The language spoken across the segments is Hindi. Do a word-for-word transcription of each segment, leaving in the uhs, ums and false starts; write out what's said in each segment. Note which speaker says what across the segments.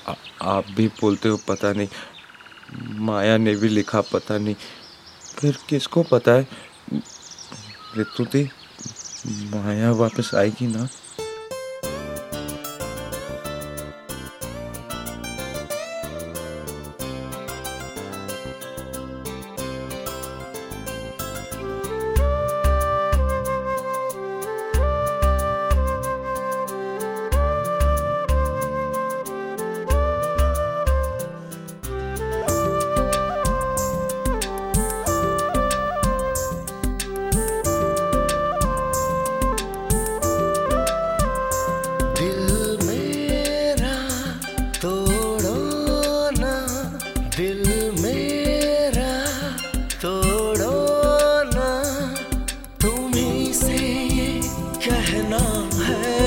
Speaker 1: आ, आप भी बोलते हो पता नहीं, माया ने भी लिखा पता नहीं, फिर किसको पता है ऋतु दी माया वापस आएगी ना?
Speaker 2: दिल मेरा तोड़ो ना, तुम्हीं से ये कहना है,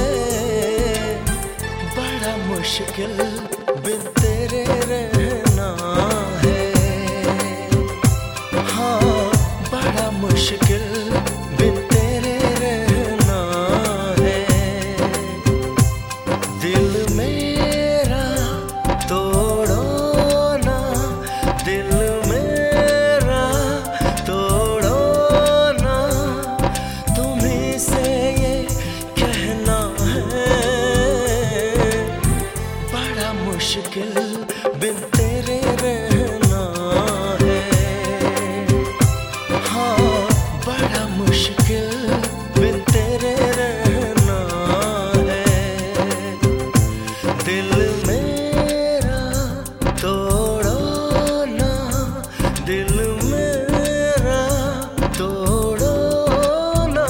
Speaker 2: बड़ा मुश्किल बिन तेरे रहना है। हाँ, बड़ा मुश्किल बिन तेरे रहना है। दिल मेरा तोड़ो ना, दिल मेरा तोड़ो ना, तुम्हीं से ये कहना है, बड़ा मुश्किल बिन तेरे रहना है। हाँ, बड़ा मुश्किल बिन तेरे रहना है। दिल मेरा तोड़ो ना, दिल मेरा तोड़ो ना।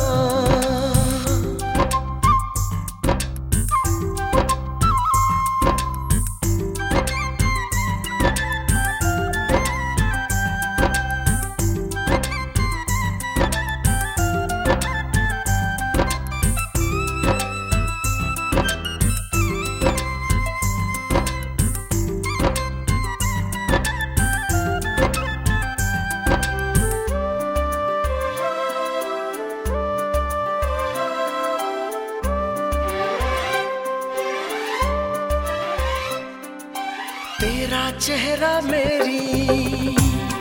Speaker 2: तेरा चेहरा मेरी,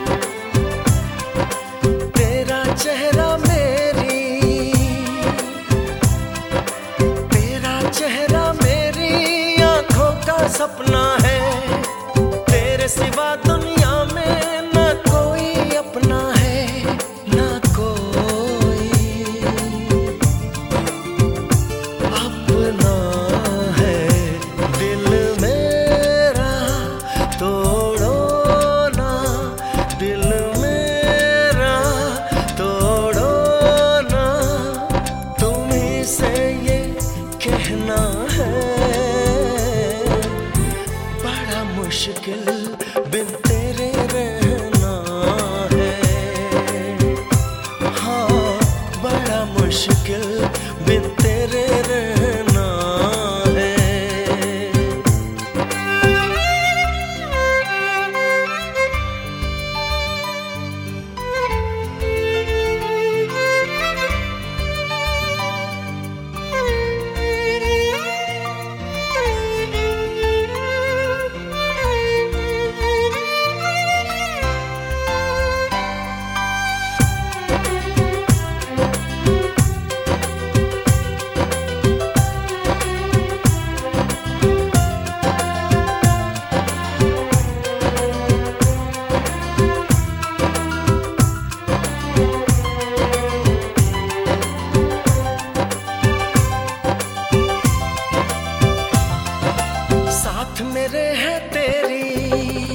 Speaker 2: तेरा चेहरा मेरी, तेरा चेहरा मेरी आंखों का सपना है। तेरे सिवा दुनिया में न कोई अपना है, न कोई अपना है। दिल मेरा तोड़ो ना, दिल मेरा तोड़ो ना, तुम्हीं से ये कहना है, बड़ा मुश्किल बिन तेरे रहना है। हाँ, बड़ा मुश्किल बिन तेरे रहना है। साथ मेरे है तेरी,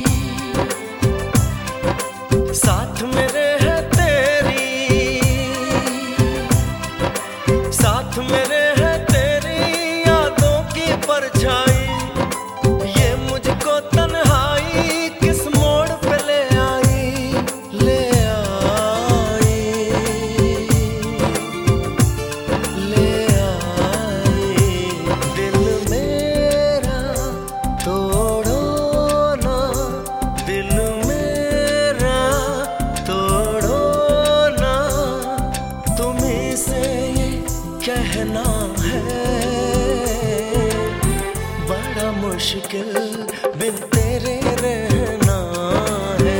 Speaker 2: साथ मेरे है तेरी, साथ मेरे है तेरी यादों की परछाई। ये मुझको तन्हाई किस मोड़ पे ले आई, ले आई, ले आई। दिल मेरा तोड़ो ना, दिल मेरा तोड़ो ना, तुम्हीं से ये कहना है, मुश्किल बिन तेरे रहना है,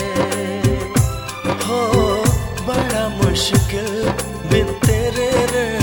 Speaker 2: हो बड़ा मुश्किल बिन तेरे रहना।